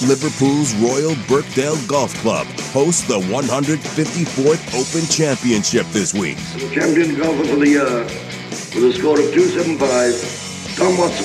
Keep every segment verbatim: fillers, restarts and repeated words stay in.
Liverpool's Royal Birkdale Golf Club hosts the one hundred fifty-fourth Open Championship this week. The champion golfer for the year with a score of two seventy-five, Tom Watson.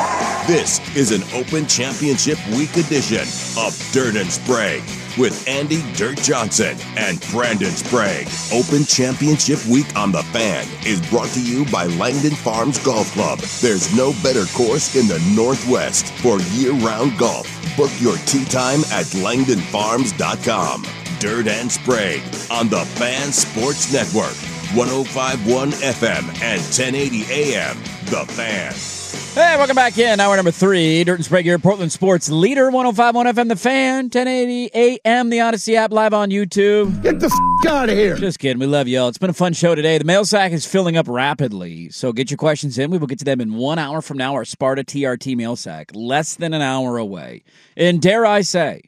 This is an Open Championship Week edition of Dirt and Sprague with Andy Dirt Johnson and Brandon Sprague. Open Championship Week on The Fan is brought to you by Langdon Farms Golf Club. There's no better course in the Northwest for year-round golf. Book your tee time at langdon farms dot com. Dirt and Sprague on the Fan Sports Network. one oh five point one F M and ten eighty A M. The Fan. Hey, welcome back in. Hour number three. Dirt and Sprague here, Portland Sports Leader, one oh five point one F M, The Fan, ten eighty A M, the Odyssey app, live on YouTube. Get the f*** out of here. Just kidding. We love y'all. It's been a fun show today. The mail sack is filling up rapidly, so get your questions in. We will get to them in one hour from now, our Sparta T R T mail sack, less than an hour away. And dare I say,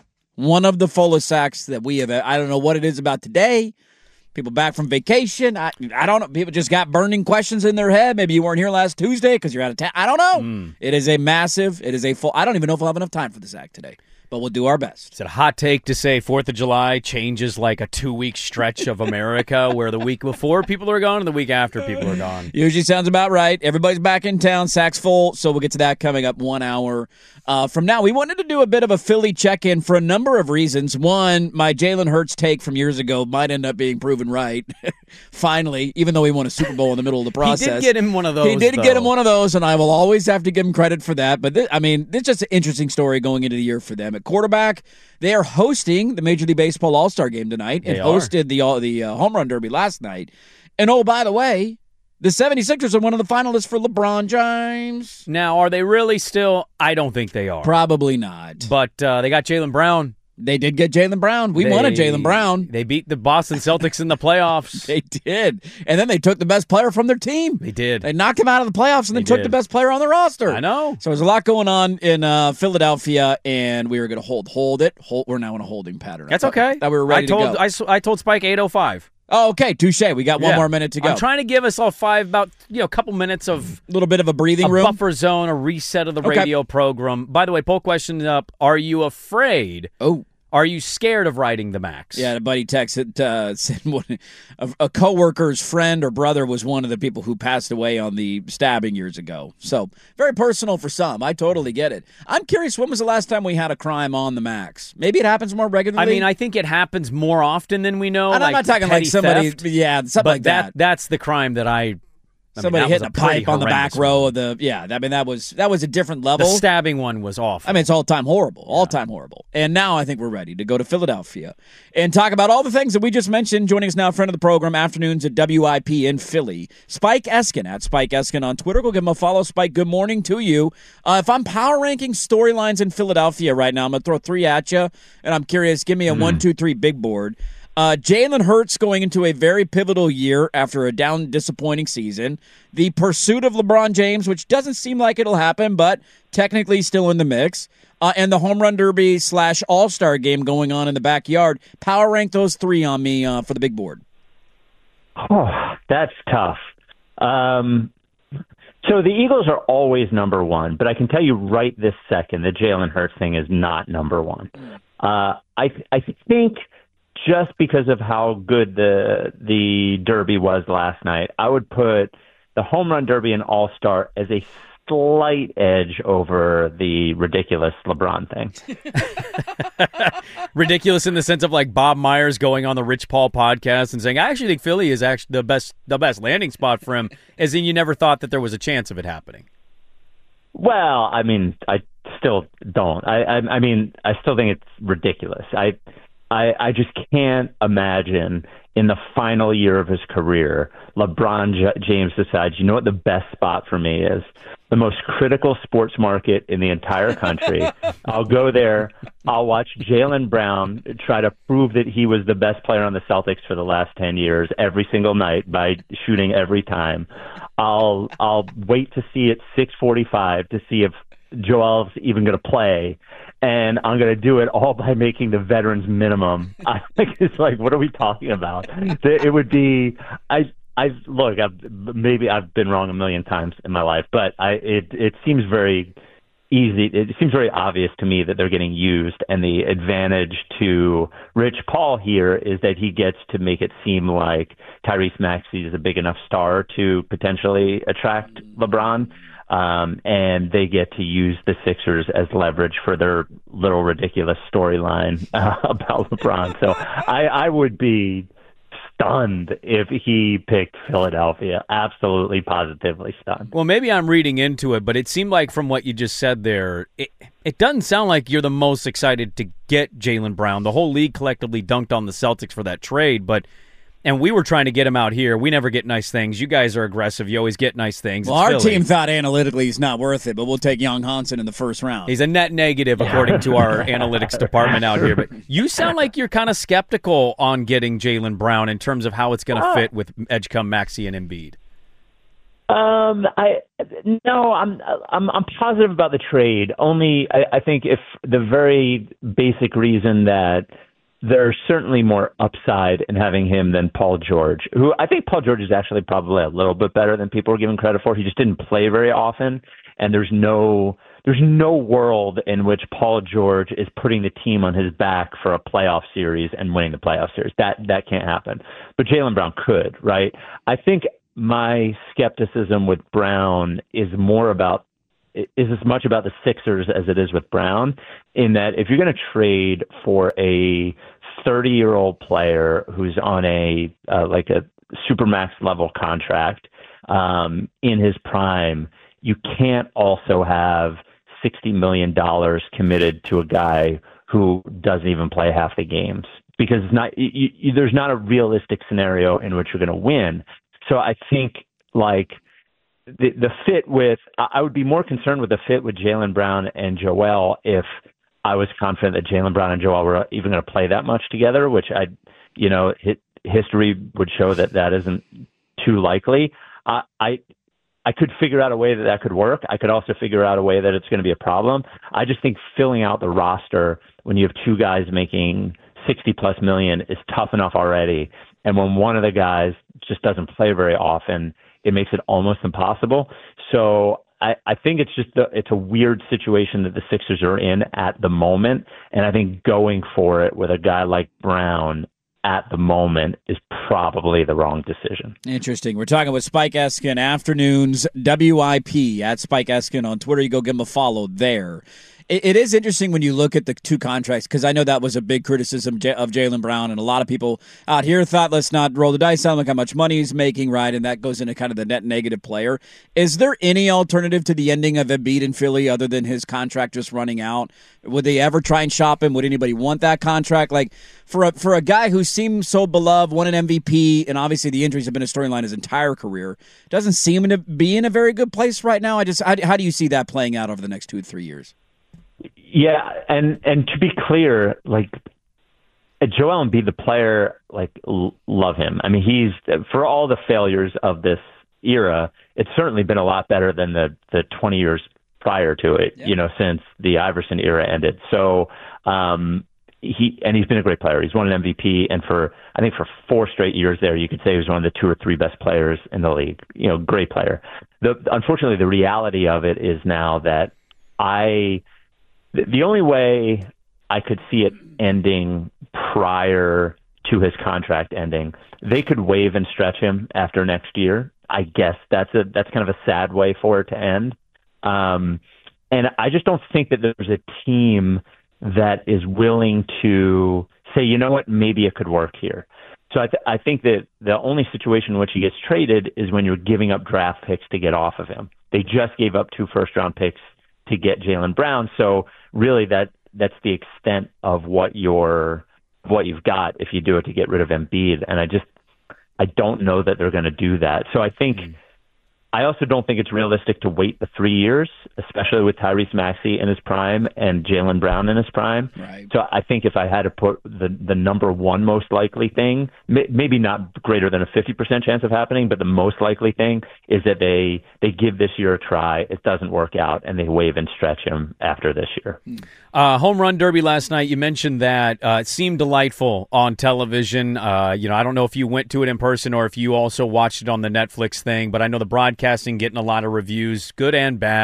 one of the fullest sacks that we have. I don't know what it is about today. People back from vacation. I I don't know. People just got burning questions in their head. Maybe you weren't here last Tuesday because you're out of town. I don't know. Mm. It is a massive, it is a full, I don't even know if we'll have enough time for the sack today, but we'll do our best. Is it a hot take to say fourth of July changes like a two-week stretch of America where the week before people are gone and the week after people are gone? Usually sounds about right. Everybody's back in town. Sack's full, so we'll get to that coming up one hour Uh, from now. We wanted to do a bit of a Philly check-in for a number of reasons. One, my Jalen Hurts take from years ago might end up being proven right. Finally, even though he won a Super Bowl in the middle of the process. He did get him one of those, He did though. get him one of those, and I will always have to give him credit for that. But, this, I mean, it's just an interesting story going into the year for them. At quarterback, they are hosting the Major League Baseball All-Star Game tonight and They hosted the, the uh, Home Run Derby last night. And, oh, by the way, the seventy-sixers are one of the finalists for LeBron James. Now, are they really still? I don't think they are. Probably not. But uh, they got Jaylen Brown. They did get Jaylen Brown. We they, wanted Jaylen Brown. They beat the Boston Celtics in the playoffs. They did. And then they took the best player from their team. They did. They knocked him out of the playoffs and then They took did. the best player on the roster. I know. So there's a lot going on in uh, Philadelphia, and we were going to hold hold it. Hold, we're now in a holding pattern. That's I thought, okay. That we were ready I told, to go. I, s- I told Spike eight oh five. Oh, okay. Touche. We got one Yeah. more minute to go. I'm trying to give us all five, about, you know, a couple minutes of a little bit of a breathing a room. buffer zone, a reset of the Okay. radio program. By the way, poll question up. Are you afraid? Oh. Are you scared of riding the max? Yeah, a buddy texted, uh, said one, a, a coworker's friend or brother was one of the people who passed away on the stabbing years ago. So very personal for some. I totally get it. I'm curious, when was the last time we had a crime on the max? Maybe it happens more regularly. I mean, I think it happens more often than we know. And like I'm not talking like petty somebody, theft, yeah, something but like that. That's the crime that I. I Somebody mean, that hitting was a pretty pipe on the back horrendous row one. of the, yeah, I mean, that was that was a different level. The stabbing one was awful. I mean, it's all-time horrible, all-time horrible. And now I think we're ready to go to Philadelphia and talk about all the things that we just mentioned. Joining us now, friend of the program, afternoons at W I P in Philly, Spike Eskin, at Spike Eskin on Twitter. Go give him a follow. Spike, good morning to you. Uh, if I'm power ranking storylines in Philadelphia right now, I'm going to throw three at you, and I'm curious, give me a mm. one, two, three big board. Uh, Jalen Hurts going into a very pivotal year after a down, disappointing season. The pursuit of LeBron James, which doesn't seem like it'll happen, but technically still in the mix. Uh, and the home run derby slash all-star game going on in the backyard. Power rank those three on me uh, for the big board. Oh, that's tough. Um, so the Eagles are always number one, but I can tell you right this second, the Jalen Hurts thing is not number one. Uh, I I think just because of how good the the Derby was last night, I would put the home run derby and all-star as a slight edge over the ridiculous LeBron thing. Ridiculous in the sense of like Bob Myers going on the Rich Paul podcast and saying, I actually think Philly is actually the best the best landing spot for him, as in you never thought that there was a chance of it happening. Well, I mean, I still don't. I I, I mean, I still think it's ridiculous. I, I I just can't imagine in the final year of his career, LeBron J- James decides, you know what the best spot for me is? The most critical sports market in the entire country. I'll go there. I'll watch Jaylen Brown try to prove that he was the best player on the Celtics for the last ten years every single night by shooting every time. I'll I'll wait to see at six forty-five to see if Joel's even going to play, and I'm going to do it all by making the veterans minimum. I think it's like, what are we talking about? It would be, I, I look, I've, maybe I've been wrong a million times in my life, but I, it, it seems very, easy. It seems very obvious to me that they're getting used, and the advantage to Rich Paul here is that he gets to make it seem like Tyrese Maxey is a big enough star to potentially attract LeBron, um, and they get to use the Sixers as leverage for their little ridiculous storyline uh, about LeBron. So I, I would be stunned if he picked Philadelphia. Absolutely, positively stunned. Well, maybe I'm reading into it, but it seemed like from what you just said there, it, it doesn't sound like you're the most excited to get Jaylen Brown. The whole league collectively dunked on the Celtics for that trade, but and we were trying to get him out here. We never get nice things. You guys are aggressive. You always get nice things. Well, it's our Philly. team thought analytically he's not worth it, but we'll take Young Hansen in the first round. He's a net negative, according to our analytics department out here. But you sound like you're kind of skeptical on getting Jaylen Brown in terms of how it's going to Uh, fit with Edgecombe, Maxey, and Embiid. Um, I no, I'm I'm I'm positive about the trade. Only I, I think if the very basic reason that there's certainly more upside in having him than Paul George, who I think Paul George is actually probably a little bit better than people are giving credit for. He just didn't play very often, and there's no there's no world in which Paul George is putting the team on his back for a playoff series and winning the playoff series. That that can't happen. But Jaylen Brown could, right? I think my skepticism with Brown is more about is as much about the Sixers as it is with Brown, in that if you're going to trade for a thirty-year-old player who's on a uh, like a supermax level contract um, in his prime, you can't also have sixty million dollars committed to a guy who doesn't even play half the games, because it's not you, you, there's not a realistic scenario in which you're going to win. So I think like. The the fit with I would be more concerned with the fit with Jaylen Brown and Joel if I was confident that Jaylen Brown and Joel were even going to play that much together, which I, you know, hit, history would show that that isn't too likely. Uh, I I could figure out a way that that could work. I could also figure out a way that it's going to be a problem. I just think filling out the roster when you have two guys making sixty plus million is tough enough already, and when one of the guys just doesn't play very often, it makes it almost impossible. So I, I think it's just a, it's a weird situation that the Sixers are in at the moment, and I think going for it with a guy like Brown at the moment is probably the wrong decision. Interesting. We're talking with Spike Eskin, afternoons, W I P, at Spike Eskin on Twitter. You go give him a follow there. It, it is interesting when you look at the two contracts, because I know that was a big criticism J- of Jaylen Brown, and a lot of people out here thought, let's not roll the dice on look how much money he's making, right? And that goes into kind of the net negative player. Is there any alternative to the ending of Embiid in Philly other than his contract just running out? Would they ever try and shop him? Would anybody want that contract? Like, for a, for a guy who seems so beloved, won an M V P, and obviously the injuries have been a storyline his entire career, doesn't seem to be in a very good place right now. I just, how, how do you see that playing out over the next two to three years? Yeah, and and to be clear, like Joel Embiid, the player, like l- love him. I mean, he's for all the failures of this era, it's certainly been a lot better than the the twenty years prior to it. Yeah. You know, since the Iverson era ended. So um, he and he's been a great player. He's won an M V P, and for I think for four straight years there, you could say he was one of the two or three best players in the league. You know, great player. The unfortunately, the reality of it is now that I. The only way I could see it ending prior to his contract ending, they could waive and stretch him after next year. I guess that's a that's kind of a sad way for it to end. Um, and I just don't think that there's a team that is willing to say, you know what, maybe it could work here. So I, th- I think that the only situation in which he gets traded is when you're giving up draft picks to get off of him. They just gave up two first round picks to get Jaylen Brown. So really that that's the extent of what you're what you've got if you do it to get rid of Embiid. And I just I don't know that they're going to do that. So I think mm. I also don't think it's realistic to wait the three years, especially with Tyrese Maxey in his prime and Jaylen Brown in his prime. Right. So I think if I had to put the, the number one most likely thing, may, maybe not greater than a fifty percent chance of happening, but the most likely thing is that they, they give this year a try, it doesn't work out, and they waive and stretch him after this year. Uh, home run derby last night, you mentioned that uh, it seemed delightful on television. Uh, you know, I don't know if you went to it in person or if you also watched it on the Netflix thing, but I know the broadcasting getting a lot of reviews, good and bad.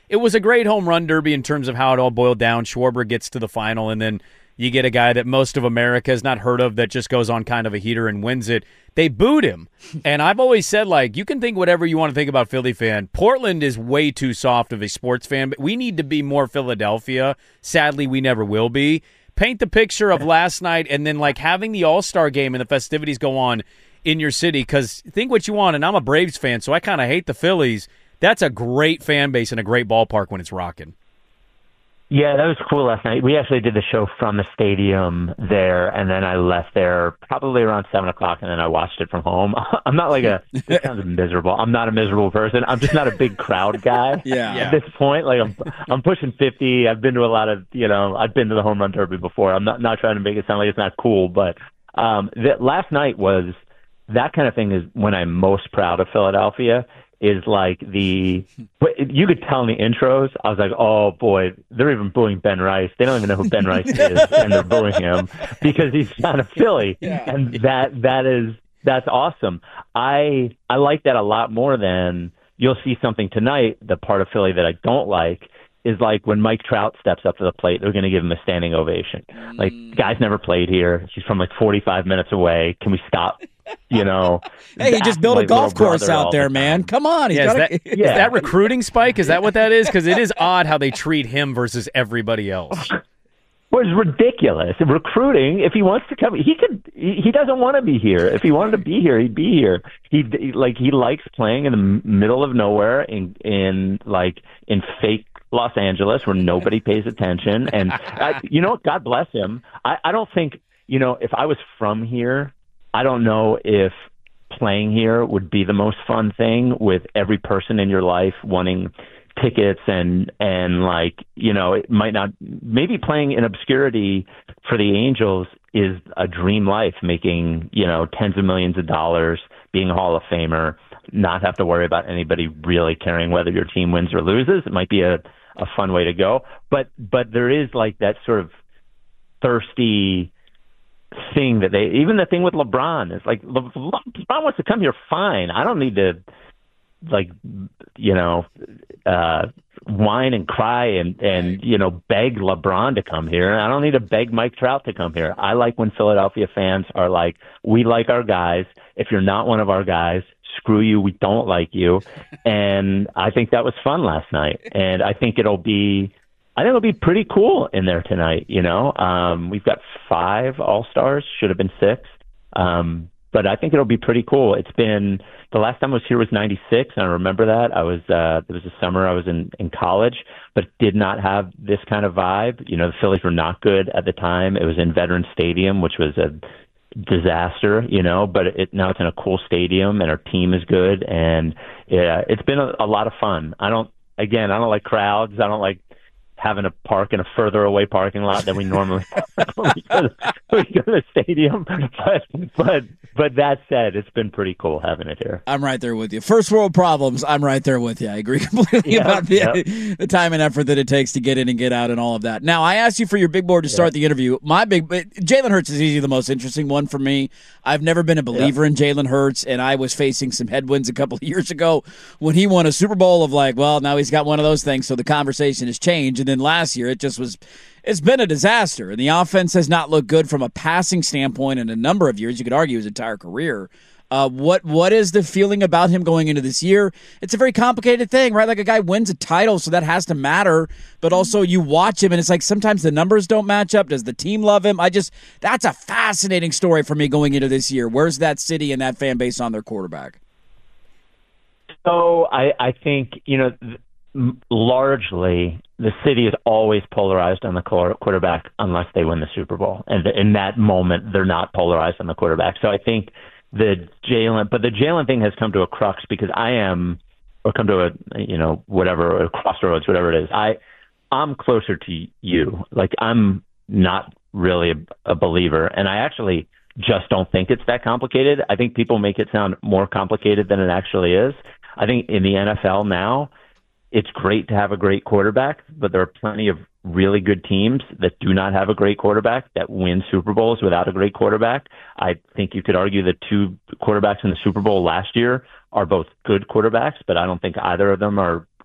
it was a great home run derby in terms of how it all boiled down. Schwarber gets to the final, and then you get a guy that most of America has not heard of that just goes on kind of a heater and wins it. They booed him. And I've always said, like, you can think whatever you want to think about Philly fan. Portland is way too soft of a sports fan, but we need to be more Philadelphia. Sadly, we never will be. Paint the picture of last night and then, like, having the All-Star game and the festivities go on in your city, because think what you want, and I'm a Braves fan, so I kind of hate the Phillies. That's a great fan base and a great ballpark when it's rocking. Yeah, that was cool last night. We actually did the show from the stadium there, and then I left there probably around seven o'clock, and then I watched it from home. I'm not like a – this sounds miserable. I'm not a miserable person. I'm just not a big crowd guy yeah. at this point. Like, I'm I'm pushing fifty. I've been to a lot of – you know, I've been to the home run derby before. I'm not, not trying to make it sound like it's not cool, but um, that last night was – that kind of thing is when I'm most proud of Philadelphia. Is like the you could tell in the intros. I was like, oh boy, they're even booing Ben Rice. They don't even know who Ben Rice is, and they're booing him because he's not a Philly. Yeah. And that that is that's awesome. I I like that a lot more than you'll see something tonight. The part of Philly that I don't like is like when Mike Trout steps up to the plate, they're going to give him a standing ovation. Like, guy's never played here. He's from like forty-five minutes away. Can we stop? You know, hey, he just built a golf course out there, man. Come on, he's yeah, gotta... is, that, yeah. is that recruiting, Spike? Is that what that is? Because it is odd how they treat him versus everybody else. Well, it's ridiculous. Recruiting, if he wants to come, he could. He, he doesn't want to be here. If he wanted to be here, he'd be here. He, he like he likes playing in the middle of nowhere in in like in fake Los Angeles where nobody pays attention. And I, you know, God bless him. I, I don't think you know if I was from here. I don't know if playing here would be the most fun thing with every person in your life wanting tickets and, and like, you know, it might not, maybe playing in obscurity for the Angels is a dream life, making, you know, tens of millions of dollars, being a Hall of Famer, not have to worry about anybody really caring whether your team wins or loses. It might be a, a fun way to go. But, but there is like that sort of thirsty thing that they, even the thing with LeBron is like, Le, LeBron wants to come here, fine. I don't need to, like, you know, uh, whine and cry and, and, you know, beg LeBron to come here. I don't need to beg Mike Trout to come here. I like when Philadelphia fans are like, we like our guys. If you're not one of our guys, screw you. We don't like you. And I think that was fun last night. And I think it'll be, I think it'll be pretty cool in there tonight. You know, um, we've got five All-Stars, should have been six. Um, but I think it'll be pretty cool. It's been, the last time I was here was ninety-six, and I remember that. I was, uh, it was a summer I was in, in college, but did not have this kind of vibe. You know, the Phillies were not good at the time. It was in Veterans Stadium, which was a disaster, you know, but it, now it's in a cool stadium, and our team is good, and yeah, it's been a, a lot of fun. I don't, again, I don't like crowds. I don't like having a park in a further away parking lot than we normally have when we go to, when we go to the stadium. But, but, but that said, it's been pretty cool having it here. I'm right there with you. First world problems, I'm right there with you. I agree completely yep, about the, yep. the time and effort that it takes to get in and get out and all of that. Now, I asked you for your big board to start yep. the interview. My big Jalen Hurts is easily the most interesting one for me. I've never been a believer yep. in Jalen Hurts, and I was facing some headwinds a couple of years ago when he won a Super Bowl of like, well, now he's got one of those things, so the conversation has changed. And then last year, it just was, it's been a disaster. And the offense has not looked good from a passing standpoint in a number of years. You could argue his entire career. Uh, what What is the feeling about him going into this year? It's a very complicated thing, right? Like a guy wins a title, so that has to matter. But also you watch him, and it's like sometimes the numbers don't match up. Does the team love him? I just, that's a fascinating story for me going into this year. Where's that city and that fan base on their quarterback? So I, I think, you know, th- largely the city is always polarized on the quarterback unless they win the Super Bowl. And in that moment, they're not polarized on the quarterback. So I think the Jalen, but the Jalen thing has come to a crux because I am, or come to a, you know, whatever, a crossroads, whatever it is. I, I'm closer to you. Like, I'm not really a, a believer. And I actually just don't think it's that complicated. I think people make it sound more complicated than it actually is. I think in the N F L now, it's great to have a great quarterback, but there are plenty of really good teams that do not have a great quarterback that win Super Bowls without a great quarterback. I think you could argue the two quarterbacks in the Super Bowl last year are both good quarterbacks, but I don't think either of them are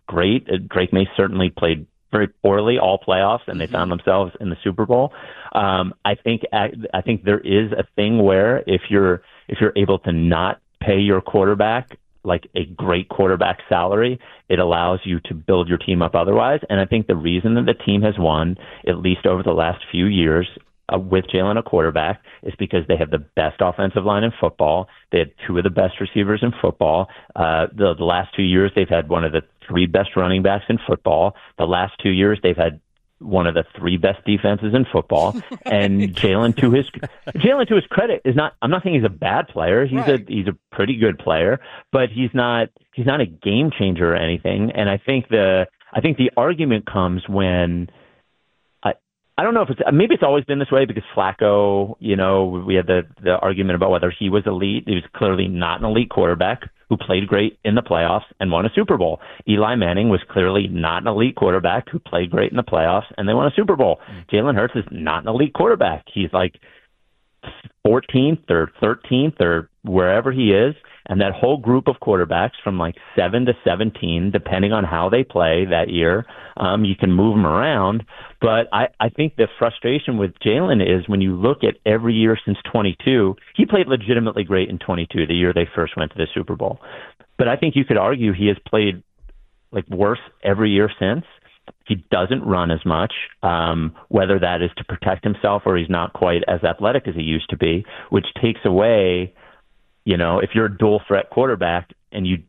great. Drake May certainly played very poorly all playoffs, and they mm-hmm. found themselves in the Super Bowl. Um, I think I think there is a thing where if you're if you're able to not pay your quarterback like a great quarterback salary, it allows you to build your team up otherwise. And I think the reason that the team has won, at least over the last few years, uh, with Jalen a quarterback, is because they have the best offensive line in football. They had two of the best receivers in football. Uh, the, the last two years, they've had one of the three best running backs in football. The last two years, they've had one of the three best defenses in football. And Jalen, to his Jalen, to his credit, is not. I'm not saying he's a bad player. He's right. a he's a pretty good player, but he's not he's not a game changer or anything. And I think the I think the argument comes when I I don't know if it's maybe it's always been this way because Flacco, you know, we had the the argument about whether he was elite. He was clearly not an elite quarterback who played great in the playoffs and won a Super Bowl. Eli Manning was clearly not an elite quarterback who played great in the playoffs and they won a Super Bowl. Mm. Jalen Hurts is not an elite quarterback. He's like fourteenth or thirteenth or wherever he is. And that whole group of quarterbacks from like seven to seventeen, depending on how they play that year, um, you can move them around. But I, I think the frustration with Jalen is when you look at every year since twenty-two, he played legitimately great in twenty-two, the year they first went to the Super Bowl. But I think you could argue he has played like worse every year since. He doesn't run as much, um, whether that is to protect himself or he's not quite as athletic as he used to be, which takes away, you know, if you're a dual threat quarterback and you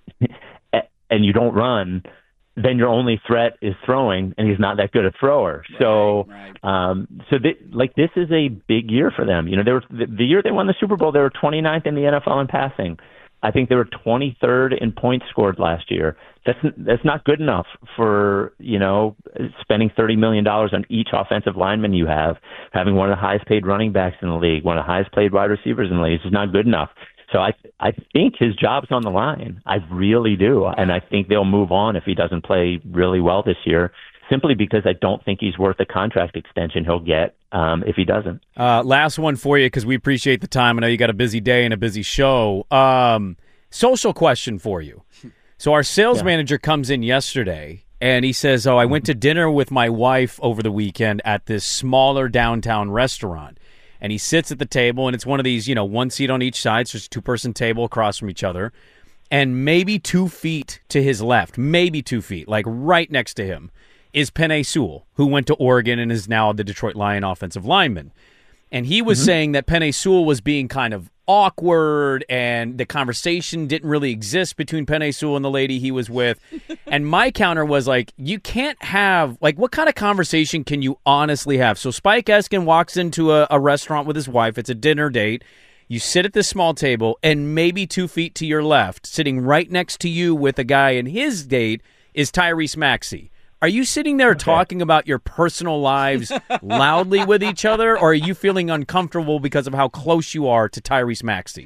and you don't run, then your only threat is throwing, and he's not that good a thrower. Right, so, right. um, so they, like this is a big year for them. You know, they were the, the year they won the Super Bowl, they were twenty-ninth in the N F L in passing. I think they were twenty-third in points scored last year. That's that's not good enough for, you know, spending thirty million dollars on each offensive lineman you have, having one of the highest paid running backs in the league, one of the highest paid wide receivers in the league. It's just not good enough. So I I think his job's on the line. I really do. And I think they'll move on if he doesn't play really well this year, simply because I don't think he's worth the contract extension he'll get um, if he doesn't. Uh, last one for you, because we appreciate the time. I know you got a busy day and a busy show. Um, social question for you. So our sales yeah. manager comes in yesterday, and he says, oh, I went to dinner with my wife over the weekend at this smaller downtown restaurant. And he sits at the table, and it's one of these, you know, one seat on each side, so it's a two-person table across from each other. And maybe two feet to his left, maybe two feet, like right next to him, is Penei Sewell, who went to Oregon and is now the Detroit Lion offensive lineman. And he was mm-hmm. saying that Penei Sewell was being kind of awkward, and the conversation didn't really exist between Penei Sewell and the lady he was with. And my counter was like, you can't have, like, what kind of conversation can you honestly have? So Spike Eskin walks into a, a restaurant with his wife. It's a dinner date. You sit at this small table, and maybe two feet to your left, sitting right next to you with a guy in his date, is Tyrese Maxey. Are you sitting there okay. talking about your personal lives loudly with each other, or are you feeling uncomfortable because of how close you are to Tyrese Maxey?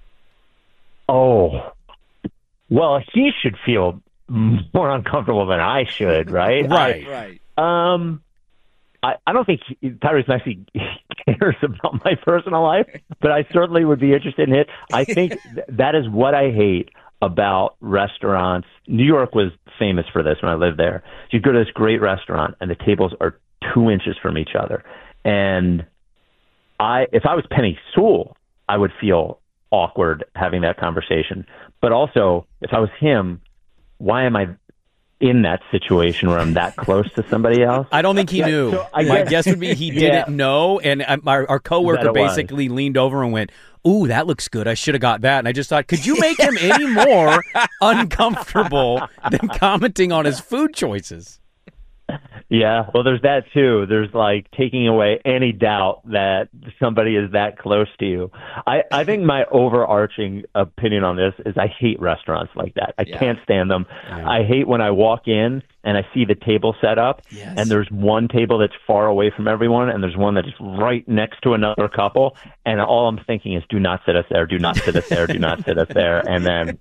Oh, well, he should feel more uncomfortable than I should, right? Right, I, right. Um, I, I don't think he, Tyrese Maxey cares about my personal life, but I certainly would be interested in it. I think th- that is what I hate about restaurants. New York was famous for this when I lived there. You go to this great restaurant and the tables are two inches from each other. And I, if I was Penei Sewell, I would feel awkward having that conversation. But also, if I was him, why am I in that situation where I'm that close to somebody else? I don't think he yeah, knew. So I My guess, guess would be he didn't yeah. know. And our, our coworker basically was. leaned over and went, ooh, that looks good. I should have got that. And I just thought, could you make him any more uncomfortable than commenting on his food choices? Yeah, well, there's that too. There's like taking away any doubt that somebody is that close to you. I, I think my overarching opinion on this is I hate restaurants like that. I yeah. can't stand them. Yeah. I hate when I walk in and I see the table set up yes. and there's one table that's far away from everyone and there's one that's right next to another couple. And all I'm thinking is, do not sit us there, do not sit us there, do not sit us there. And then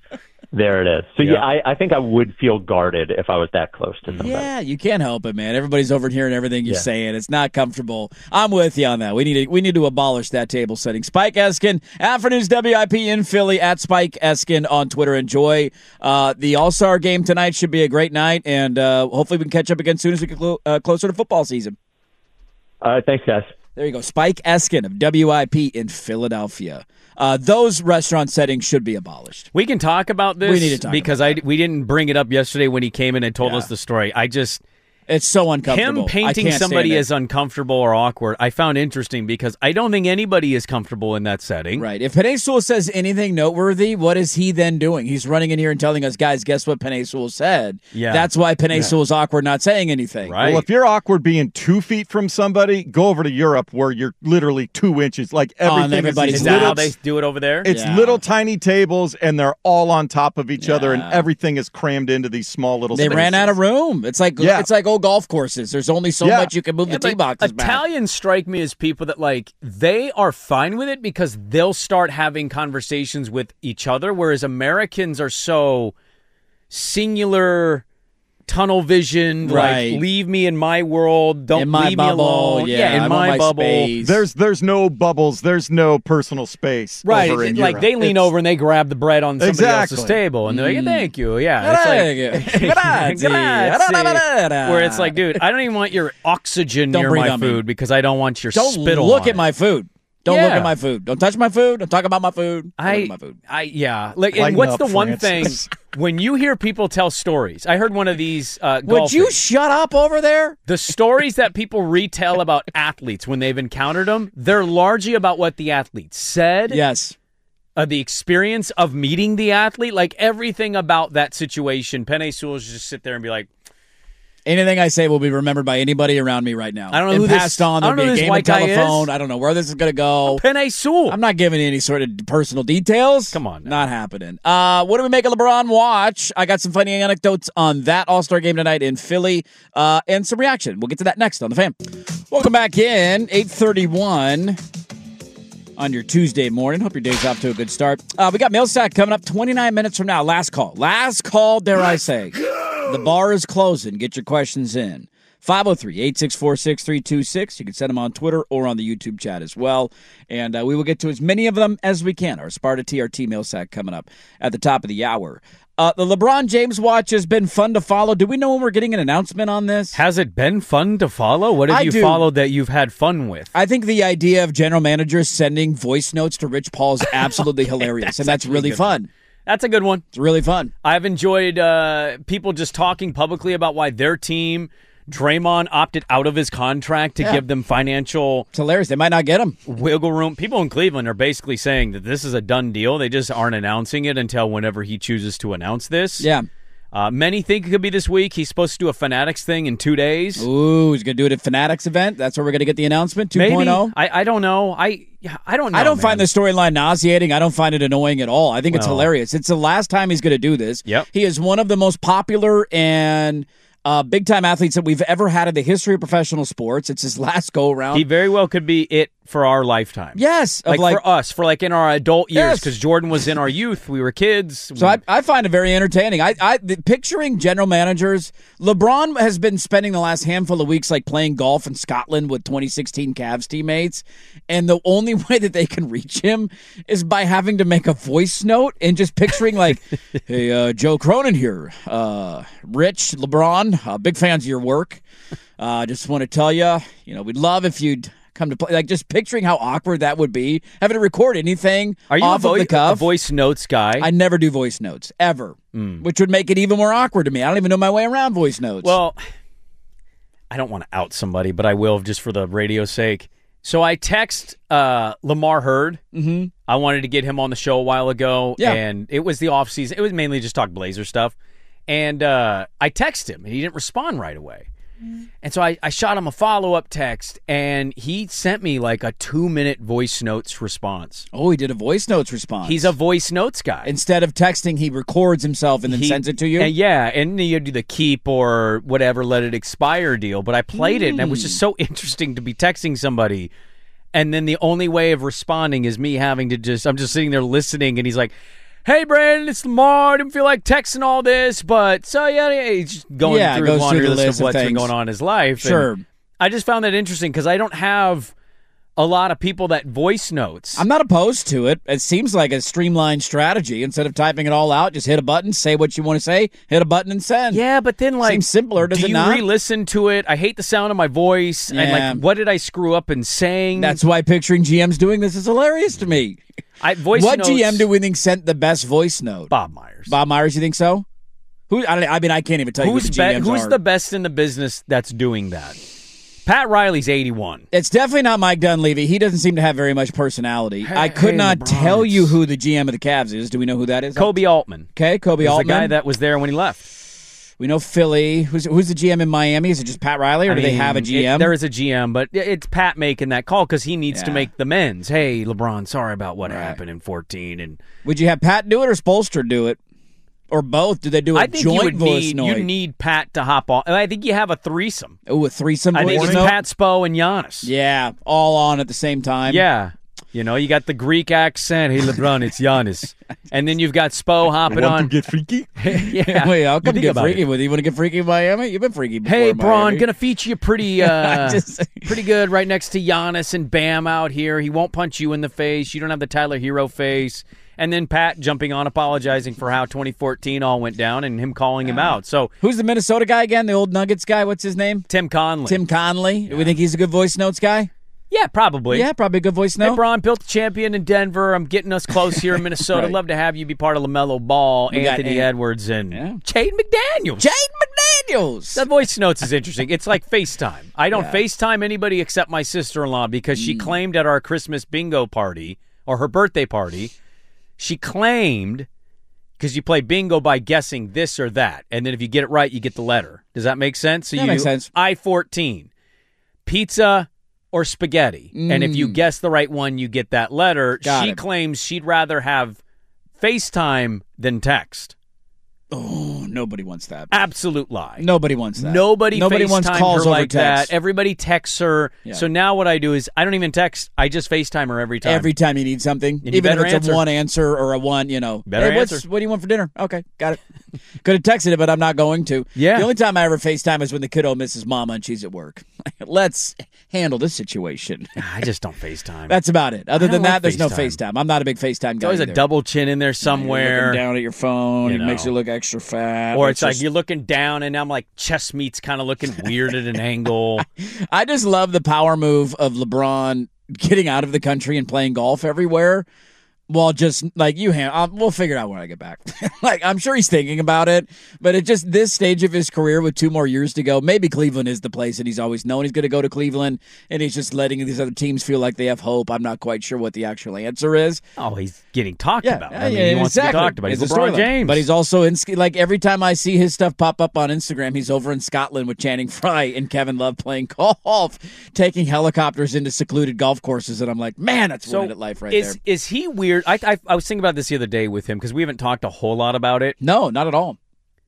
There it is. So, Yeah. yeah, I, I think I would feel guarded if I was that close to somebody. Yeah, you can't help it, man. Everybody's overhearing everything you're Yeah. saying. It's not comfortable. I'm with you on that. We need to we need to abolish that table setting. Spike Eskin, Afternoons W I P in Philly, at Spike Eskin on Twitter. Enjoy uh, the All-Star game tonight. Should be a great night, and uh, hopefully we can catch up again soon as we get clo- uh, closer to football season. All right, thanks, guys. There you go. Spike Eskin of W I P in Philadelphia. Uh, those restaurant settings should be abolished. We can talk about this We need to talk because about I that. we didn't bring it up yesterday when he came in and told Yeah. us the story. I just It's so uncomfortable. him painting I can't somebody stand it. as uncomfortable or awkward, I found interesting because I don't think anybody is comfortable in that setting. Right. If Penei Sewell says anything noteworthy, what is he then doing? He's running in here and telling us, guys, guess what Penei Sewell said? Yeah. That's why Penei Sewell's awkward not saying anything. Right. Well, if you're awkward being two feet from somebody, go over to Europe where you're literally two inches. Like everything everybody's is, Is these that little, how they do it over there? It's Yeah. little tiny tables, and they're all on top of each other, and Yeah. everything is crammed into these small little. They spaces. ran out of room. It's like Yeah. it's like old golf courses. There's only so Yeah. much you can move Yeah, the tee but boxes back. Italians strike me as people that like they are fine with it because they'll start having conversations with each other, whereas Americans are so singular, tunnel vision, Right. like leave me in my world, don't In my leave bubble, me alone. yeah, in I want my, my bubble. space. There's there's no bubbles. There's no personal space. Right, over in like Europe. they lean It's- over and they grab the bread on somebody Exactly. else's table, and they're like, "Thank you, yeah." Thank you. It's like, Grazie. Grazie. Where it's like, dude, I don't even want your oxygen Don't near breathe my on me. food because I don't want your Don't spittle look on at it. my food. Don't look Yeah. at my food. Don't touch my food. Don't talk about my food. Don't look I, at my food. I, yeah. Like, and Lighten what's up, the one Francis. thing when you hear people tell stories? I heard one of these. Uh, Would you golfers. shut up over there? The stories that people retell about athletes when they've encountered them, they're largely about what the athlete said. Yes. Uh, the experience of meeting the athlete, like everything about that situation. Penei Sewell should just sit there and be like, Anything I say will be remembered by anybody around me right now. I don't know and who this- passed on. I There'll don't know be a who this game of white guy is. telephone. I don't know where this is going to go. Penei Sewell. I'm not giving any sort of personal details. Come on now. Not happening. Uh, what do we make of LeBron watch? I got some funny anecdotes on that All-Star game tonight in Philly uh, and some reaction. We'll get to that next on The Fan. Welcome back in, eight thirty-one on your Tuesday morning. Hope your day's off to a good start. Uh, we got Mail Sack coming up twenty-nine minutes from now. Last call. Last call, dare I say. The bar is closing. Get your questions in. five oh three, eight six four, six three two six. You can send them on Twitter or on the YouTube chat as well. And uh, we will get to as many of them as we can. Our Sparta T R T mail sack coming up at the top of the hour. Uh, the LeBron James watch has been fun to follow. Do we know when we're getting an announcement on this? Has it been fun to follow? What have I you do. followed that you've had fun with? I think the idea of general managers sending voice notes to Rich Paul is absolutely hilarious, that's and that's actually a really good fun. That's a good one. It's really fun. I've enjoyed uh, people just talking publicly about why their team, Draymond, opted out of his contract to Yeah. give them financial It's hilarious. They might not get him. wiggle room. People in Cleveland are basically saying that this is a done deal. They just aren't announcing it until whenever he chooses to announce this. Yeah. Uh, many think it could be this week. He's supposed to do a Fanatics thing in two days. Ooh, he's going to do it at Fanatics event. That's where we're going to get the announcement, Maybe. 2.0. I, I don't know. I yeah, I don't know. I don't man. find the storyline nauseating. I don't find it annoying at all. I think it's Well. hilarious. It's the last time he's going to do this. Yep. He is one of the most popular and uh, big-time athletes that we've ever had in the history of professional sports. It's his last go-around. He very well could be it for our lifetime. yes. of Like, like for us, for like in our adult years, Yes. because Jordan was in our youth. We were kids. So I, I find it very entertaining. I, I the, picturing general managers. LeBron has been spending the last handful of weeks like playing golf in Scotland with twenty sixteen Cavs teammates, and the only way that they can reach him is by having to make a voice note and just picturing like, "Hey, uh, Joe Cronin here, uh, Rich, LeBron, uh, big fans of your work. Uh, just want to tell you, you know, we'd love if you'd." Come to play, like just picturing how awkward that would be, having to record anything Are you off a, vo- of the cuff. a voice notes guy? I never do voice notes, ever, which would make it even more awkward to me. I don't even know my way around voice notes. Well, I don't want to out somebody, but I will just for the radio's sake. So I text uh, Lamar Hurd. Mm-hmm. I wanted to get him on the show a while ago, Yeah. and it was the off season. It was mainly just talk Blazer stuff, and uh, I texted him, and he didn't respond right away. And so I, I shot him a follow-up text, and he sent me like a two-minute voice notes response. oh, he did a voice notes response. He's a voice notes guy. Instead of texting, he records himself and then He- sends it to you. and yeah, and you do the keep or whatever, let it expire deal. But I played it, and it was just so interesting to be texting somebody, and then the only way of responding is me having to just, I'm just sitting there listening, and he's like, hey, Brandon, it's Lamar. I didn't feel like texting all this, but so, yeah, yeah he's just going Yeah, through goes the laundry through the list list of of what's been things. going on in his life. Sure. And I just found that interesting because I don't have a lot of people that voice notes. I'm not opposed to it. It seems like a streamlined strategy. Instead of typing it all out, just hit a button, say what you want to say, hit a button, and send. Yeah, but then, like, Seems simpler, does do it you not? re-listen to it? I hate the sound of my voice. Yeah. And, like, what did I screw up in saying? That's why picturing G Ms doing this is hilarious to me. I, voice What notes, G M do we think sent the best voice note? Bob Myers. Bob Myers, you think so? Who? I, I mean, I can't even tell you Who's, who the be- G Ms who's are. the best in the business that's doing that? Pat Riley's eighty-one. It's definitely not Mike Dunleavy. He doesn't seem to have very much personality. Hey, I could hey, not LeBron, tell you it's- who the G M of the Cavs is. Do we know who that is? Kobe Altman. Okay, Kobe Is Altman. the guy that was there when he left. We know Philly. Who's who's the G M in Miami? Is it just Pat Riley, or I do they mean, have a G M? it- there is a G M, but it's Pat making that call because he needs to Yeah. make the amends. Hey, LeBron, sorry about what Right. happened in fourteen. And Would you have Pat do it or Spoelstra do it, or both? Do they do a I think joint you would voice need note? you need Pat to hop on. I think you have a threesome. Ooh, a threesome I voice think it's note? Pat, Spo, and Giannis. Yeah, all on at the same time. Yeah. You know, you got the Greek accent. Hey, LeBron, it's Giannis. And then you've got Spo hopping Want on. to get freaky? yeah. Wait, I'll You come think get about freaky it. with you. You want to get freaky in Miami? You've been freaky before. Hey, in Braun, Miami. gonna feature you pretty, uh, Just- pretty good right next to Giannis and Bam out here. He won't punch you in the face. You don't have the Tyler Hero face. And then Pat jumping on, apologizing for how twenty fourteen all went down, and him calling him out. So Who's the Minnesota guy again? The old Nuggets guy? What's his name? Tim Conley, Tim Conley. Do we think he's a good voice notes guy? yeah, probably. Yeah, probably a good voice Hey, note. Braun, built the champion in Denver. I'm getting us close here in Minnesota. Right. Love to have you be part of LaMelo Ball, We got Anthony Ant- Edwards, and Yeah. Jaden McDaniels. Jaden McDaniels. The voice notes is interesting. It's like FaceTime. I don't Yeah. FaceTime anybody except my sister-in-law because she Mm. claimed at our Christmas bingo party or her birthday party, she claimed because you play bingo by guessing this or that, and then if you get it right, you get the letter. Does that make sense? So That you makes sense. I fourteen, pizza or spaghetti, and if you Mm. guess the right one, you get that letter. Got she it. claims she'd rather have FaceTime than text. Oh, nobody wants that. Absolute lie. Nobody wants that. Nobody, Nobody FaceTimed wants calls her over like text. that. Everybody texts her. Yeah. So now what I do is I don't even text. I just FaceTime her every time. Every time you need something, you even if better it's answer. a one answer or a one, you know. Better hey, what's, answer. what do you want for dinner? Okay, got it. Could have texted it, but I'm not going to. Yeah. The only time I ever FaceTime is when the kiddo misses mama and she's at work. Let's handle this situation. I just don't FaceTime. That's about it. Other I than don't that, like there's no FaceTime. FaceTime. I'm not a big FaceTime guy. There's always a either. double chin in there You're somewhere. looking down at your phone. You It makes know. you look extra fat. Or it's like just- you're looking down and I'm like chest meat's kind of looking weird at an angle. I just love the power move of LeBron getting out of the country and playing golf everywhere. Well, just like you, hand, I'll, we'll figure it out when I get back. Like I'm sure he's thinking about it, but at just this stage of his career with two more years to go, maybe Cleveland is the place, and he's always known he's going to go to Cleveland, and he's just letting these other teams feel like they have hope. I'm not quite sure what the actual answer is. Oh, he's getting talked Yeah, about. yeah, I mean, yeah, he wants exactly. to be talked about. He's It's a LeBron storyline. James. But he's also in like every time I see his stuff pop up on Instagram, he's over in Scotland with Channing Frye and Kevin Love playing golf, taking helicopters into secluded golf courses, and I'm like, man, that's so winning at life right is, there. Is he weird? I, I I was thinking about this the other day with him because we haven't talked a whole lot about it. No, not at all.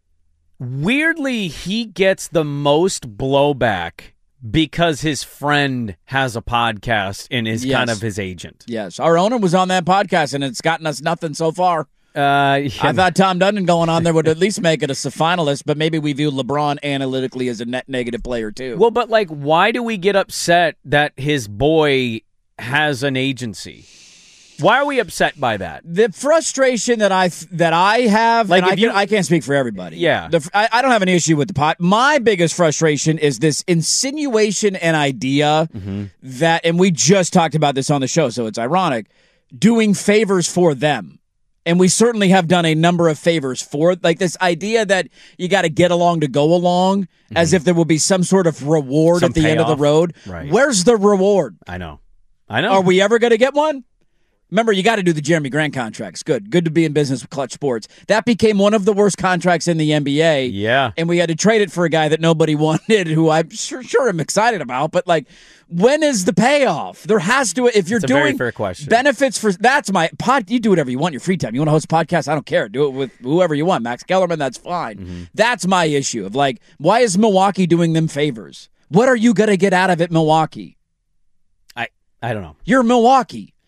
Weirdly, he gets the most blowback because his friend has a podcast and is Yes. kind of his agent. Yes, our owner was on that podcast, and it's gotten us nothing so far. Uh, I thought Tom Dundon going on there would at least make it as a finalist, but maybe we view LeBron analytically as a net negative player too. well, but like, why do we get upset that his boy has an agency? Why are we upset by that? the frustration that I that I have, Like, and I, if you- can, I can't speak for everybody. Yeah. the, I, I don't have an issue with the pot. My biggest frustration is this insinuation and idea Mm-hmm. that, and we just talked about this on the show, so it's ironic, doing favors for them. And we certainly have done a number of favors for, like, this idea that you got to get along to go along, as if there will be some sort of reward Some at the end of the payoff. road. Right. Where's the reward? I know. I know. Are we ever going to get one? Remember, you got to do the Jeremy Grant contracts. Good. Good to be in business with Clutch Sports. That became one of the worst contracts in the N B A. Yeah. And we had to trade it for a guy that nobody wanted, who I'm sure, sure I'm excited about. But, like, when is the payoff? There has to, if you're It's a doing very fair question. benefits for, that's my, pod. You do whatever you want in your free time. You want to host a podcast? I don't care. Do it with whoever you want. Max Kellerman, that's fine. Mm-hmm. That's my issue of, like, why is Milwaukee doing them favors? What are you going to get out of it, Milwaukee? I I don't know. You're Milwaukee.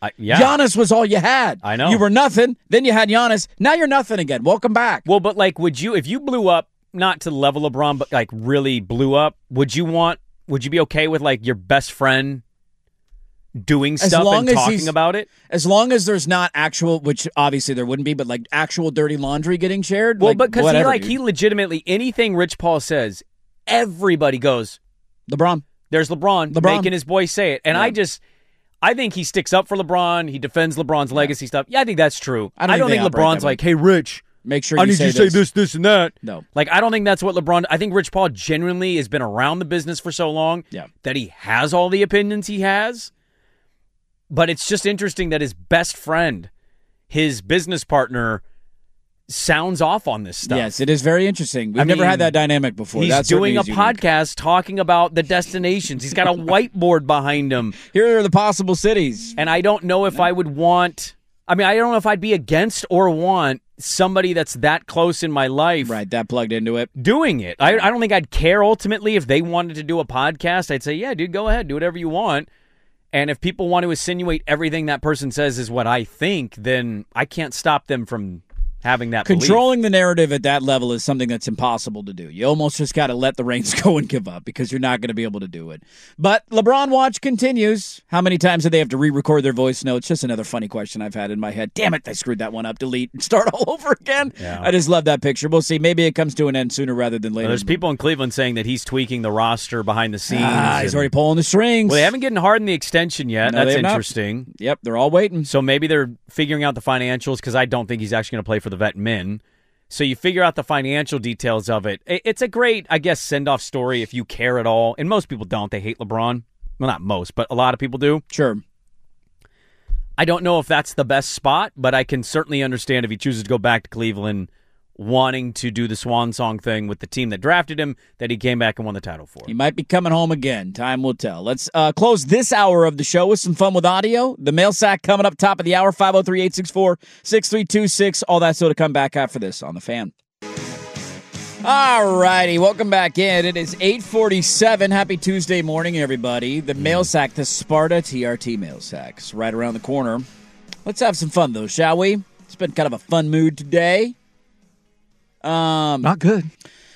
I, yeah. Giannis was all you had. I know. You were nothing. Then you had Giannis. Now you're nothing again. Welcome back. Well, but like, would you, if you blew up, not to the level of LeBron, but like really blew up, would you want, would you be okay with like your best friend doing As stuff long and as talking he's- about it? As long as there's not actual, which obviously there wouldn't be, but like actual dirty laundry getting shared. Well, like, but because he whatever, like dude. he legitimately anything Rich Paul says, everybody goes, LeBron. there's LeBron, LeBron. making his boy say it. And Yeah. I just, I think he sticks up for LeBron. He defends LeBron's legacy stuff. Yeah, I think that's true. I don't think they think operate LeBron's that way. like, hey, Rich, Make sure I you need say you to say this. this, this, and that. No. Like, I don't think that's what LeBron, I think Rich Paul genuinely has been around the business for so long Yeah. that he has all the opinions he has. But it's just interesting that his best friend, his business partner, sounds off on this stuff. Yes, it is very interesting. We've I never mean, had that dynamic before. He's That's doing a certainly is unique. podcast talking about the destinations. He's got a whiteboard behind him. Here are the possible cities. And I don't know if I would want, I mean, I don't know if I'd be against or want somebody that's that close in my life Right, that plugged into it. doing it. I, I don't think I'd care ultimately if they wanted to do a podcast. I'd say, yeah, dude, go ahead, do whatever you want. And if people want to insinuate everything that person says is what I think, then I can't stop them from having that belief. Controlling the narrative at that level is something that's impossible to do. You almost just got to let the reins go and give up because you're not going to be able to do it. But LeBron Watch continues. How many times do they have to re-record their voice notes? Just another funny question I've had in my head. Damn it, I screwed that one up. Delete and start all over again. Yeah. I just love that picture. We'll see. Maybe it comes to an end sooner rather than later. Well, there's people in Cleveland saying that he's tweaking the roster behind the scenes. Ah, he's and- already pulling the strings. Well, they haven't gotten hard in the extension yet. No, they That's have not. interesting. Yep, they're all waiting. So maybe they're figuring out the financials because I don't think he's actually going to play for the vet men. So you figure out the financial details of it. It- It's a great, I guess, send-off story if you care at all. And most people don't. They hate LeBron. Well, not most, but a lot of people do. Sure. I don't know if that's the best spot, but I can certainly understand if he chooses to go back to Cleveland wanting to do the swan song thing with the team that drafted him that he came back and won the title for. He might be coming home again. Time will tell. Let's uh, close this hour of the show with some fun with audio. The mail sack coming up top of the hour, five oh three, eight six four, six three two six. All that so to come back after this on The Fan. All righty, welcome back in. It is eight forty-seven. Happy Tuesday morning, everybody. The mail sack, the Sparta T R T mail sacks, right around the corner. Let's have some fun, though, shall we? It's been kind of a fun mood today. Um, Not good.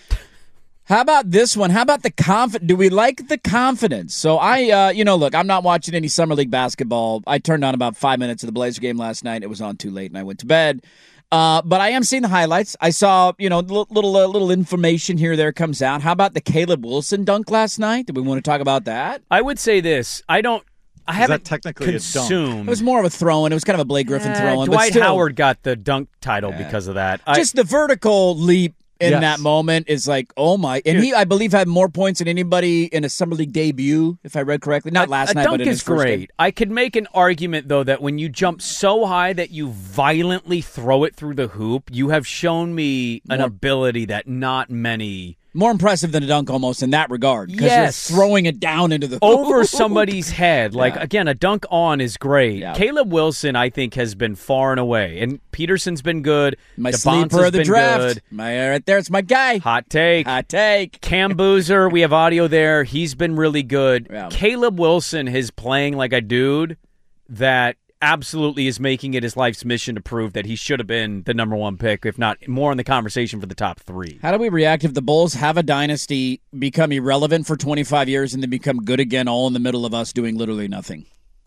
How about this one? How about the confidence? Do we like the confidence? So I, uh, you know, look, I'm not watching any summer league basketball. I turned on about five minutes of the Blazer game last night. It was on too late, and I went to bed. Uh, but I am seeing the highlights. I saw, you know, little little, uh, little information here there comes out. How about the Caleb Wilson dunk last night? Do we want to talk about that? I would say this. I don't. I haven't that technically a dunk? consumed. It was more of a throw-in. It was kind of a Blake Griffin Eh, throw-in. but Dwight still, Howard got the dunk title because of that. I- just the vertical leap in Yes. that moment is like, oh my! And Dude. he, I believe, had more points than anybody in a summer league debut, if I read correctly. Not A- last a night, dunk but in is his first great. game. I could make an argument though that when you jump so high that you violently throw it through the hoop, you have shown me an More- ability that not many More impressive than a dunk almost in that regard. Because Yes. you're throwing it down into the over hoop. somebody's head. Like Yeah. again, a dunk on is great. Yeah. Caleb Wilson, I think, has been far and away, and Peterson's been good. My Devonta's sleeper of the been draft. good. My right there, it's my guy. Hot take. Hot take. Cam Boozer, we have audio there. He's been really good. Yeah. Caleb Wilson is playing like a dude that absolutely is making it his life's mission to prove that he should have been the number one pick, if not more in the conversation for the top three. How do we react if the Bulls have a dynasty, become irrelevant for twenty-five years, and then become good again, all in the middle of us doing literally nothing?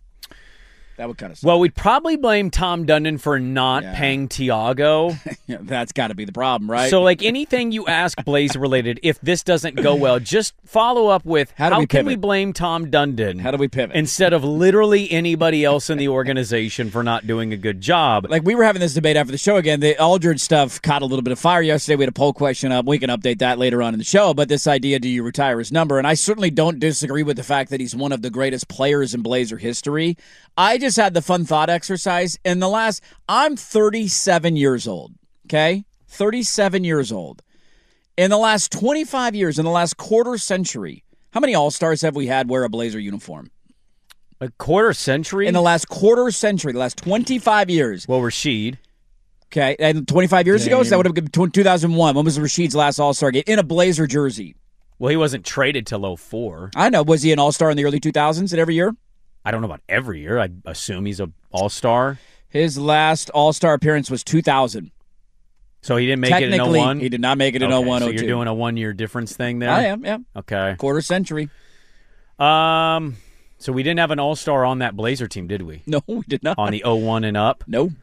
That would kind of suck. Well, we'd probably blame Tom Dundon for not Yeah. paying Tiago. Yeah, that's got to be the problem, right? So, like anything you ask Blaze related, if this doesn't go well, just follow up with How do we can pivot? we blame Tom Dundon? How do we pivot? Instead of literally anybody else in the organization for not doing a good job. Like, we were having this debate after the show again. The Aldridge stuff caught a little bit of fire yesterday. We had a poll question up. We can update that later on in the show. But this idea, do you retire his number? And I certainly don't disagree with the fact that he's one of the greatest players in Blazer history. I just had the fun thought exercise. In the last, I'm thirty-seven years old, okay? thirty-seven years old. In the last twenty-five years, in the last quarter century, how many All-Stars have we had wear a Blazer uniform? A quarter century? In the last quarter century, the last twenty-five years. well, Rashid. Okay, and twenty-five years ago, so that would have been two thousand one. When was Rashid's last All-Star game? In a Blazer jersey. Well, he wasn't traded till oh four. I know. Was he an All-Star in the early two thousands in every year? I don't know about every year. I assume he's a all-star. His last All-Star appearance was two thousand. So he didn't make it in oh one? He did not make it in okay, oh one, so oh two. you're doing a one-year difference thing there? I am, yeah. Okay. Quarter century. Um, So we didn't have an all-star on that Blazer team, did we? No, we did not. On the oh one and up? No.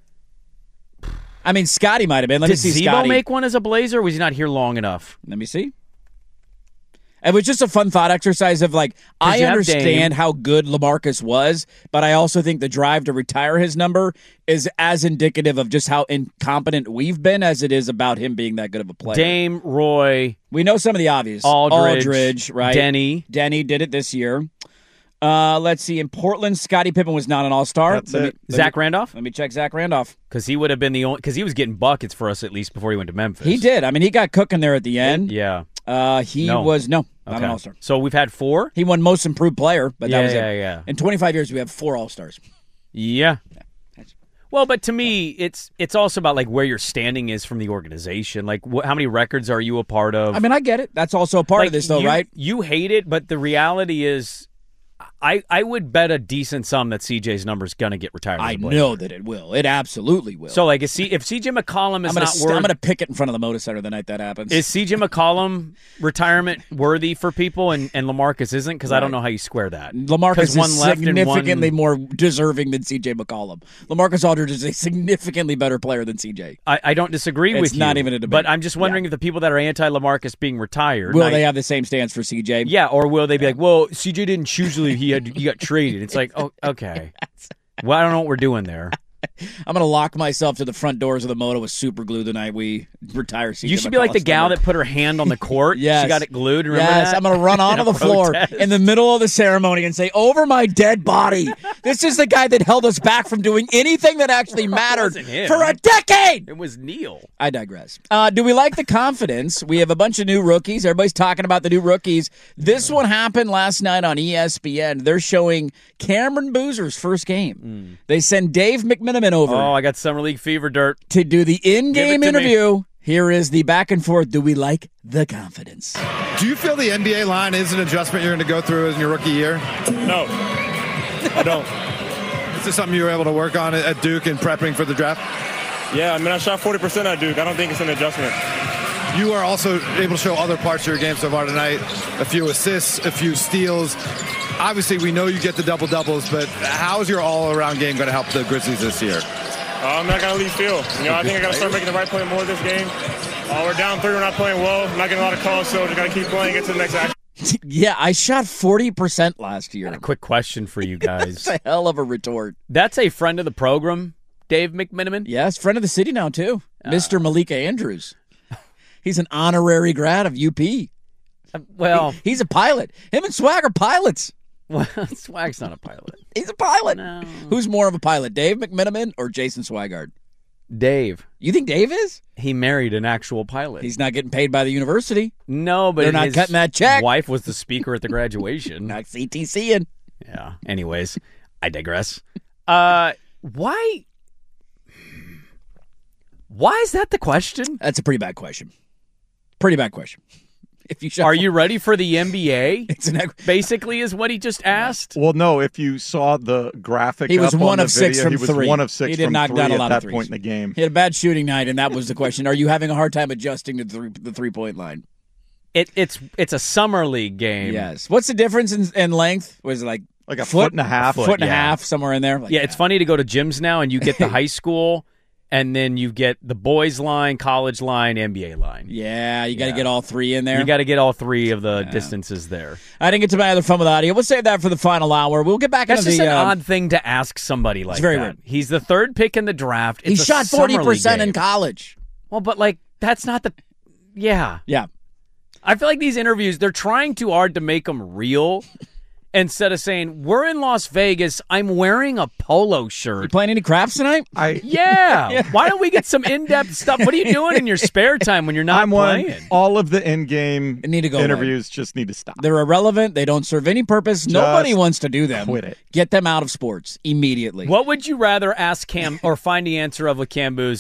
I mean, Scotty might have been. Let did me see Zebo Scotty. make one as a Blazer, or was he not here long enough? Let me see. It was just a fun thought exercise of like, I understand how good LaMarcus was, but I also think the drive to retire his number is as indicative of just how incompetent we've been as it is about him being that good of a player. Dame, Roy. We know some of the obvious. Aldridge. Aldridge, right? Denny. Denny did it this year. Uh, let's see. In Portland, Scottie Pippen was not an all-star. That's let it. Me, let Zach me, Randolph? Let me check Zach Randolph. Because he would have been the only, because he was getting buckets for us at least before he went to Memphis. He did. I mean, he got cooking there at the end. Yeah. Uh, he No. was, no, not Okay. an all-star. So we've had four? He won most improved player, but that Yeah, was yeah, it. yeah. In twenty-five years, we have four all-stars. Yeah. Well, but to me, it's it's also about like where your standing is from the organization. Like, wh- how many records are you a part of? I mean, I get it. That's also a part Like, of this, though, you, right? You hate it, but the reality is, I I would bet a decent sum that C J's number is going to get retired. I as a Blazer. know that it will. It absolutely will. So, like, if, C, if C J McCollum is I'm gonna, not st- worth, I'm going to pick it in front of the Moda Center the night that happens. is C J McCollum retirement worthy for people, and, and LaMarcus isn't? Because I don't Right. know how you square that. LaMarcus 'Cause is one left and significantly one- more deserving than C J McCollum. LaMarcus Aldridge is a significantly better player than C J. I, I don't disagree It's with you. not even a debate. But I'm just wondering Yeah. if the people that are anti-LaMarcus being retired, Will and they I- have the same stance for C J? Yeah, or will they be like, well, C J didn't choose to leave. He had he got traded. It's like, oh, okay. Well, I don't know what we're doing there. I'm going to lock myself to the front doors of the Moda with super glue the night we retire C J You should be like the McCollum's gal number. that put her hand on the court. Yes. She got it glued. Remember yes, that? I'm going to run onto In a the floor protest. in the middle of the ceremony and say, over my dead body. This is the guy that held us back from doing anything that actually mattered wasn't him. for a decade. It was Neil. I digress. Uh, do we like the confidence? We have a bunch of new rookies. Everybody's talking about the new rookies. This one happened last night on E S P N. They're showing Cameron Boozer's first game. They send Dave McMenamin over Oh, I got summer league fever dirt. to do the in-game Give it to me. interview. Here is the back and forth. Do we like the confidence? Do you feel the N B A line is an adjustment you're going to go through in your rookie year? No, I don't. Is this something you were able to work on at Duke and prepping for the draft? Yeah, I mean, I shot forty percent at Duke. I don't think it's an adjustment. You are also able to show other parts of your game so far tonight. A few assists, a few steals. Obviously, we know you get the double-doubles, but how is your all-around game going to help the Grizzlies this year? Uh, I'm not going to leave field. You know, I think I got to start making the right play more this game. Uh, we're down three. We're not playing well. Not getting a lot of calls, so just got to keep playing, get to the next action. Yeah, I shot forty percent last year. A quick question for you guys. That's a hell of a retort. That's a friend of the program, Dave McMenamin. Yes, friend of the city now, too. Mister Malika Andrews. He's an honorary grad of U P. Uh, well, He- he's a pilot. Him and Swag are pilots. well, Swag's not a pilot. He's a pilot. No. Who's more of a pilot, Dave McMenamin or Jason Swigard? Dave. You think Dave is? He married an actual pilot. He's not getting paid by the university. no, but They're not his cutting that check. Wife was the speaker at the graduation. Not C T C-ing. Yeah. Anyways, I digress. Uh, why? Why is that the question? That's a pretty bad question. Pretty bad question. If you shot Are you ready for the N B A? It's an, Basically, is what he just asked. Well, no. If you saw the graphic, He was up one on the of six video, from he was three. one of six He did from knock three down a at lot of that threes. point in the game. he had a bad shooting night, and that was the question. Are you having a hard time adjusting to the three, the three-point line? It, it's it's a summer league game. Yes. What's the difference in, in length? Was it like Like a foot and a half. foot, Foot, and a yeah. half, somewhere in there? Like, Yeah, it's funny to go to gyms now and you get the high school, and then you get the boys line, college line, N B A line. Yeah, you got to Yeah. get all three in there. You got to get all three of the distances there. I didn't get to my other fun with audio. We'll save that for the final hour. We'll get back That's into just the. an um, odd thing to ask somebody like very that. weird. He's the third pick in the draft. he It's a shot summer forty league percent in game. college. Well, but like that's not the. Yeah, Yeah. I feel like these interviews they're trying too hard to make them real. Instead of saying we're in Las Vegas, I'm wearing a polo You shirt. playing any craps tonight? I Yeah. Why don't we get some in-depth stuff? What are you doing in your spare time when you're not I'm one. playing? All of the in-game They need to go interviews just need to stop. They're irrelevant. They don't serve any purpose. Nobody wants to do them. quit it. Get them out of sports immediately. What would you rather ask Cam or find the answer of with Cam Boozer?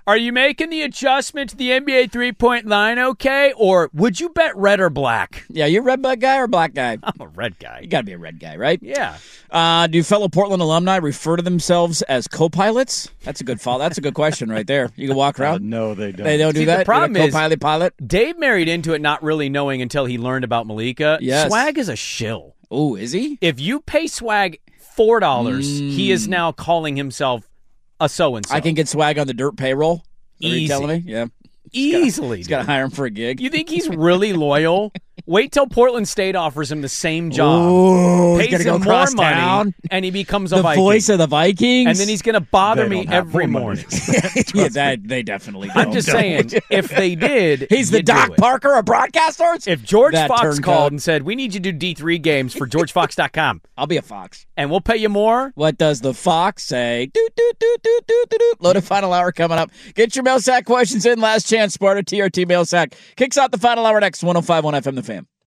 Are you making the adjustment to the N B A three-point line okay? Or would you bet red or black? Yeah, you're a red black guy or black guy? I'm a red guy. You got to be a red guy, right? Yeah. Uh, do fellow Portland alumni refer to themselves as co-pilots? That's a good follow. That's a good question right there. You can walk around. Uh, no, they don't. They don't do See, that. the problem You're a is- co-pilot pilot. Dave married into it not really knowing until he learned about Malika. Yes. Swag is a shill. Oh, is he? If you pay Swag four dollars, Mm. he is now calling himself a so-and-so. I can get Swag on the dirt payroll. Is that what you're Easy. telling me? Yeah. Easily. He's got to dude. hire him for a gig. You think he's really loyal? Wait till Portland State offers him the same job. Oh, he's pays gonna him go more cross money, town. and he becomes a The Viking. voice of the Vikings. And then he's going to bother They me don't have every more morning. money. yeah, that, they definitely don't. I'm just saying, if they did, He's the you'd do Doc it. Parker of broadcasters? If George That Fox turncoat. called and said, we need you to do D three games for george fox dot com, I'll be a Fox. and we'll pay you more, What does the Fox say? Doot, doot, doot, doot, doot, doot, doot. Loaded final hour coming up. Get your mail sack questions in. Last chance, Sparta. T R T mail sack. Kicks out the final hour next. one oh five point one F M, The Fan.